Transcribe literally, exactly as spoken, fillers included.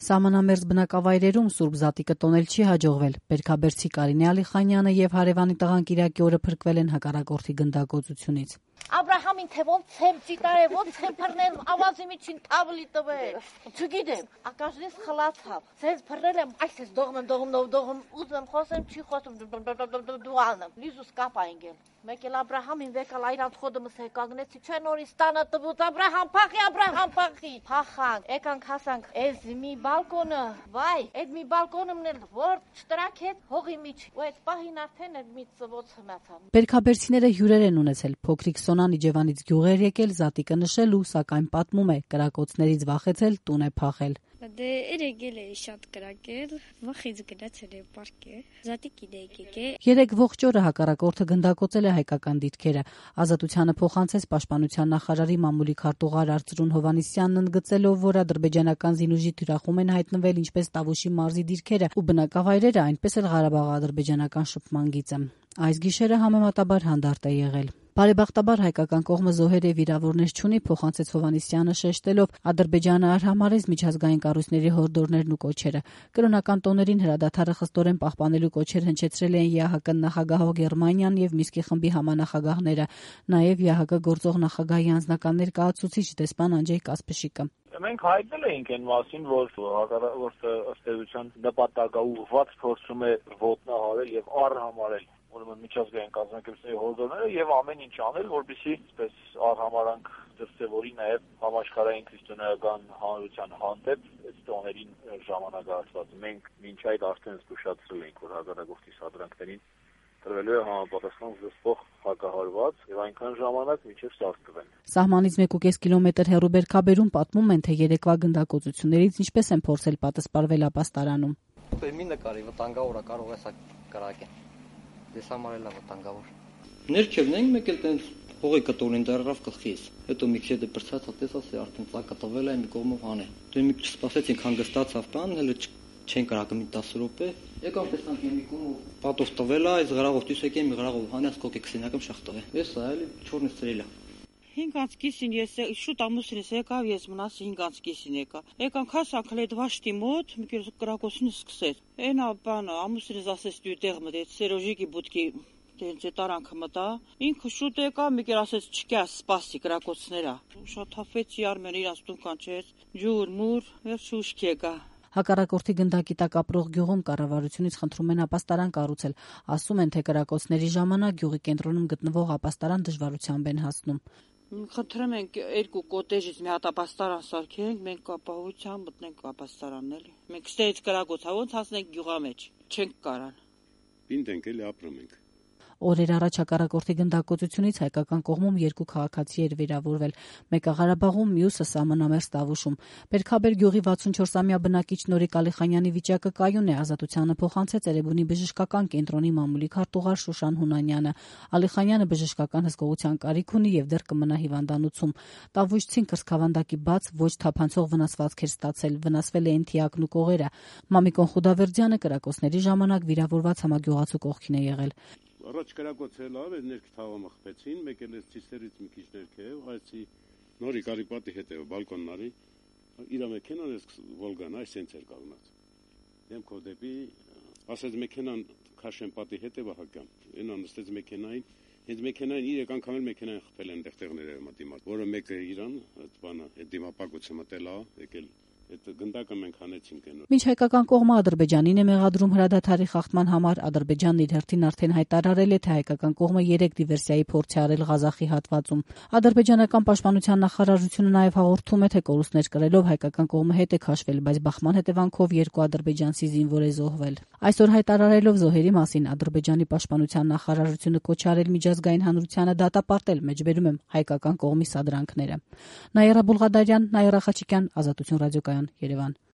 Սահմանամերձ բնակավայրերում Սուրբ Զատիկը տոնել չի հաջողվել։ Բերքաբերցի Կարինե Ալիխանյանը եւ հարևանի տղան Կիրակի օրը փրկվել են հակառակորդի գնդակոծությունից։ Աբրահամին թե ոնց եմ ծիտարե, ոնց եմ փռնել, ավազի միջին թավլի տվել։ Չգիտեմ, ակաժնից խլացավ։ Սենց փռնել եմ, այս էս դողում եմ, դողում, դողում, ուզում խոսեմ, չի խոսում, դուանում։ Լիզուս կապա ընկել։ Մեկ էլ Աբրահամին վեկալ այրանց խոդը մս հեկագնեցի, չէ նորից տանը տվուց, Աբրահամ փախի, Աբրահամ փախի։ Փախանք, եկանք հասանք, էս մի բալկոնը, վայ, այդ մի բալկոնումն էլ որ չտրակեց հողի միջ, ու այդ պահին արդեն այդ մի ծվոց հմացավ։ Բերքաբերցիները հյուրեր են ունեցել, փոքրիկ Սոնան Իջևանից գյուղեր եկել Զատիկը նշելու, սակայն պատմում է, կրակոցներից վախեցել, տուն է փախել։ Դե երեգել էի շատ կրակել, վախից գնացել եմ պարկե, Զատիկին էի եկել։ Երեք ողջ օրը հակառակորդը գնդակոծել է հայկական դիրքերը։ Ազատությանը փոխանցեց պաշտպանության նախարարի մամուլի քարտուղար Արծրուն Հովհաննիսյանն ընդգծելով, որ ադրբեջանական զինուժի թիրախում են հայտնվել ինչպես Տավուշի մարզի դիրքերը ու բնակավայրերը, այնպես էլ Ղարաբաղ-ադրբեջանական շփման գիծը։ Այս գիշերը համեմատաբար հանդարտ է եղել։ Բարեբախտաբար հայկական կողմը զոհեր եւ վիրավորներ չունի, փոխանցեց Հովհաննիսյանը շեշտելով, Ադրբեջանը արհամարեց միջազգային կառույցների հորդորներն ու կոչերը։ Կրոնական տոներին հրադադարը խստորեն պահպանելու կոչեր հնչեցրել են ԵԱՀԿ նախագահող Գերմանիան եւ Միսկի խմբի համանախագահները, նաեւ ԵԱՀԿ գործող նախագահի անձնական ներկայացուցիչ դեսպան Անջեյ Կասպշիկը։ Մենք հայտնել էինք այն մասին, որ հակառակորդը ըստ էության նպատակաուղղված փորձում է ոտնահարել եւ առհամարել ուրեմն միջազգային կազմակերպությունների հորդորները եւ ամեն ինչ անել, որպեսզի այսպես առհամարանք դրսեւորի նաեւ համաշխարհային քրիստոնեական հանրության հանդեպ այդ տոներին ժամանակահատվածը։ Մենք մինչ այդ արդեն զգուշացրել ենք, որ հակառակորդի սադրանքներին տրվելու է համապատասխան զսպող հակահարված եւ այնքան ժամանակ մինչեւ ստարտվեն։ Սահմանից մեկ ու կես կիլոմետր հեռու Բերքաբերում պատմում են, թե երեկվա գնդակոծություններից ինչպես են փորձել պատասպարվել ապաստարանում։ Մի նկարի վտանգավոր է, կարող է սա կրակել։ Դες համար էլ վտանգավոր։ Ներքևն ենք մեկ էլ տենց հողի կտորին դեռավ գլխիս։ Հետո մի քիչ դպրցած հատես ասի արդեն ծակը տվել է մի կողմով հանել։ Դե մի քիչ սպասեցինք հանգստացավ բան, հələ չեն կրակը մի տասը րոպե։ Եկամ տեսանք մի կողմով պատով տվել է, այս գրաղով դուս եկեմ մի գրաղով հանես կոկե քսենակամ շախտվել։ Էս է էլի չորնից ծրելա։ հինգ կիսին ես շուտ ամուսինս եկավ, ես մնացի հինգ կիսին եկա։ Եկանք հասանք հենց վաշտի մոտ, մի քիչ կրակոցին սկսեց։ Այնա բանը ամուսինս ասեց դու տեղ մտեց Սերոժիկի բուտքի դենց տարանքը մտա։ Ինքը շուտ եկա, մի քիչ ասեց չկա սպասի կրակոցներա։ Շատ հաֆեցի արմեն իրանց տուն կանչեց, ջուր մուր, եւ շուշք եկա։ Հակառակորդի գնդակի տակ ապրող գյուղում կառավարությունից խնդրում են ապաստարան կառուցել։ Ասում են, թե կրակոցների ժամանակ գյուղի կենտրոնում գտնվող ապաստարան դժվարությամբ են հասնում։ Խնդրում ենք երկու կոտեջից մի հատ ապաստարան սարքենք, մենք ապահովությամբ մտնենք ապաստարանն էլի։ Մենք ստեից կրակոցա ոնց հասնենք գյուղա մեջ, չենք կարան։ Պինդ ենք էլի ապրում ենք։ Օրեր առաջ հակառակորդի գնդակոծությունից հայկական կողմում երկու քաղաքացի էր վիրավորվել, մեկը Ղարաբաղում, մյուսը սահմանամերձ Տավուշում։ Բերքաբեր գյուղի վաթսունչորսամյա բնակիչ Նորիկ Ալիխանյանի վիճակը կայուն է, ազատությանը փոխանցեց Էրեբունի բժշկական կենտրոնի մամուլի քարտուղար Շուշան Հունանյանը։ Ալիխանյանը բժշկական հսկողության կարիք ունի եւ դեռ կմնա հիվանդանոցում։ Տավուշցին կրծքավանդակի բաց ոչ թափանցող վնասվածք էր ստացել, վնասվել էին թիակն ու կողերը։ Մամիկոն Խուդավերդյանը կրակոցների ժամանակ վիրավորված համագյուղացու կողքին է եղել։ Առաջ կրակոցել ավ, ներք թավը մխպեցին, մեկ էլ էս ցիստերից մի քիչ ներքև, այսի նորի կարիպատի հետև բալկոննարի, իրա մեքենան էս Վոլգան, այս սենց էր կանգնած։ Դեմքով դեպի, ասեց մեքենան քաշեն պատի հետևը հակամ, այնա նստեց մեքենային, հենց մեքենային երեք անգամ էլ մեքենային խփել են տեղտեղները մտիմատ, որը մեկը իրան, այդ բանը, այդ դիմապակոցը մտել ա, եկել Այդ գնդակը մենք հանեցինք այնօր։ Մինչ հայկական կողմը Ադրբեջանին է մեղադրում հրադադարի խախտման համար, Ադրբեջանն իր հերթին արդեն հայտարարել է, թե հայկական կողմը երեք դիվերսիայի փորձ է արել Ղազախի հատվածում։ Ադրբեջանական պաշտպանության նախարարությունը նաև հաղորդում է, թե կորուստներ կրելով հայկական կողմը հետ է քաշվել, բայց բախման հետևանքով երկու ադրբեջանցի զինվոր է զոհվել։ Այսօր հայտարարելով զոհերի մասին Ադրբեջանի պաշտպանության նախարարությունը կոչ արել միջազգային հանրությանը դատապարտել, մեջբերում եմ հայկական կողմի սադրանքները։ Նաիրա Բուլղադարյան, Նաիրա Խաչիկյան, Ազատություն ռադիոկայան, Երևան։